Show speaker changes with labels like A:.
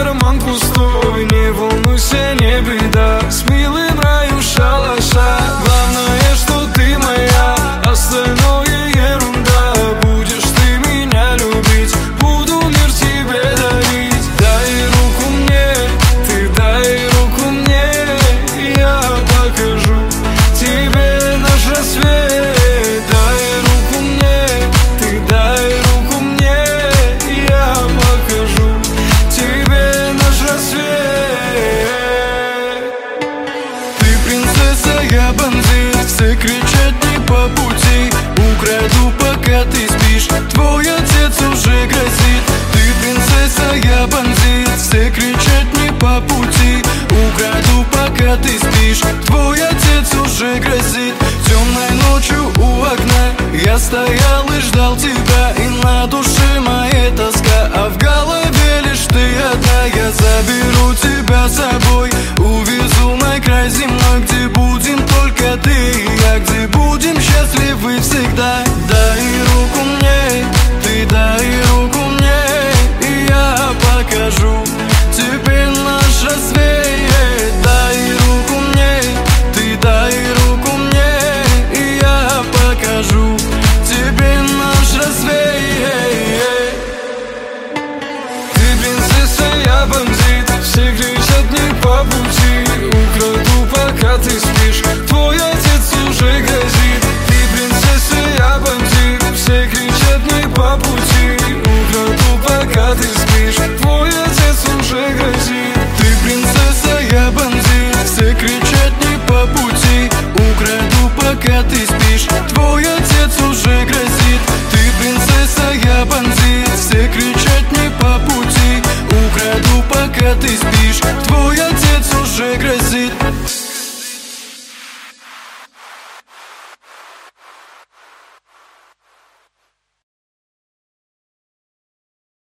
A: карман пустой. Не волнуйся, не беда, с милым раю шалаша. Главное, что ты моя, остальное ерунда. Будешь ты меня любить, буду мир тебе дарить. Дай руку мне, ты дай руку мне, я покажу тебе наш рассвет. Дай руку мне, ты дай руку мне, я покажу тебе наш рассвет. Ты принцесса, я бандит, все кричат не по пути. Украду, пока ты спишь, твой отец уже грозит. Ты принцесса, я бандит, все кричат не по пути. Украду, пока ты спишь, твой отец уже грозит. Темной ночью у окна я стоял и ждал тебя, и на душе моей тоска, а в голове лишь ты одна. Я заберу тебя с собой, увезу на край земной, где будем только ты и я, где будем счастливы всегда. Дай руку мне, ты дай руку мне, и я покажу тебе наш рассвет. Дай руку мне, ты дай руку мне, и я покажу тебе наш рассвет. Ты принцесса, я бандит, все кричат не по пути. Украду, пока ты спишь, твой отец уже грозит. Ты принцесса, я бандит, все кричат не по пути. Украду, пока ты спишь, твой отец уже грозит. Ты принцесса, я бандит, все кричат не по пути. Украду, пока ты спишь, твой отец уже грозит. Ты принцесса, я бандит, все кричат не по пути. Украду, пока ты спишь, твой отец уже грозит.